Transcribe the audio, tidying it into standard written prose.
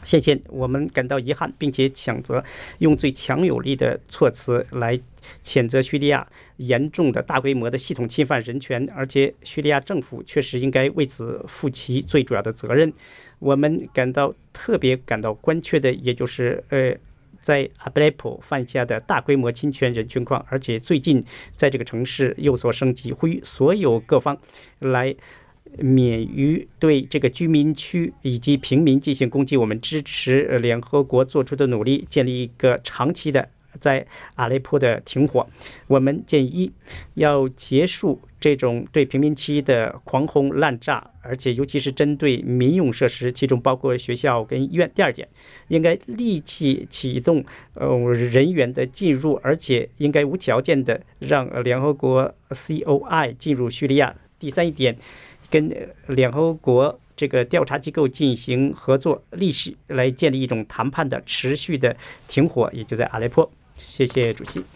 谢谢，我们感到遗憾，并且谴责用最强有力的措辞来谴责叙利亚严重的大规模的系统侵犯人权，而且叙利亚政府确实应该为此负其最主要的责任。我们特别感到关切的，也就是在阿布雷普犯下的大规模侵权人权况，而且最近在这个城市有所升级，呼吁所有各方来免于对这个居民区以及平民进行攻击。我们支持联合国做出的努力，建立一个长期的在阿雷坡的停火。我们建议要结束这种对平民区的狂轰滥炸，而且尤其是针对民用设施，其中包括学校跟医院。第二点，应该立即启动人员的进入，而且应该无条件的让联合国 COI 进入叙利亚。第三一点，跟联合国这个调查机构进行合作，立即来建立一种谈判的持续的停火，也就在阿雷坡。谢谢主席。